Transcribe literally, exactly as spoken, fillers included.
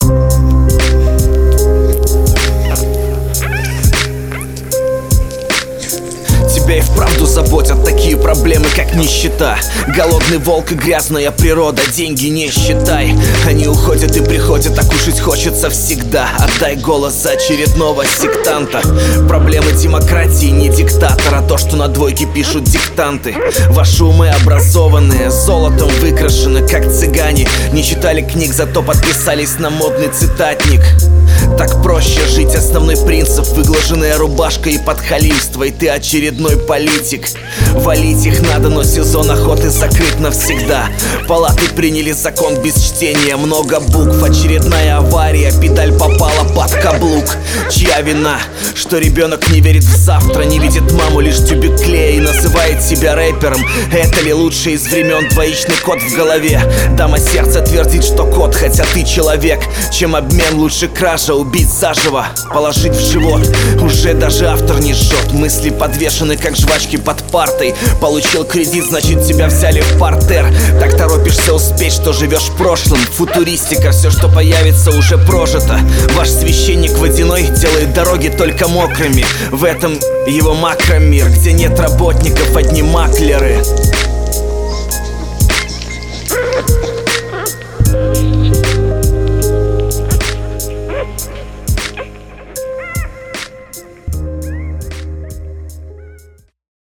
Тебя и вправду заботят такие проблемы, как нищета, голодный волк и грязная природа. Деньги не считай, они уходят и приходят, а кушать хочется всегда. Отдай голос за очередного сектанта. Проблемы демократии не диктатора, то, что на двойке пишут диктанты. Ваши умы образованные, золотом выкрашены, как цыгане. Не читали книг, зато подписались на модный цитатник. Так проще жить, основной принцип: выглаженная рубашка и подхалимство. И ты очередной политик. Валить их надо, но сезон охоты закрыт навсегда. Палаты приняли закон без чтения, много букв. Очередная авария, педаль попала под каблук. Чья вина, что ребенок не верит в завтра, не видит маму, лишь тюбик клея и называет себя рэпером? Это ли лучший из времен двоичный код в голове? Дама сердца твердит, что кот, хотя ты человек. Чем обмен, лучше кража, убить заживо, положить в живот. Уже даже автор не жжет, мысли подвешены, как жвачки под партой. Получил кредит, значит тебя взяли в партер. Так торопишься успеть, что живешь в прошлом. Футуристика, все, что появится, уже прожито. Ваш священник водяной делает дороги только мокрыми. В этом его макромир, где нет работников, одни маклеры.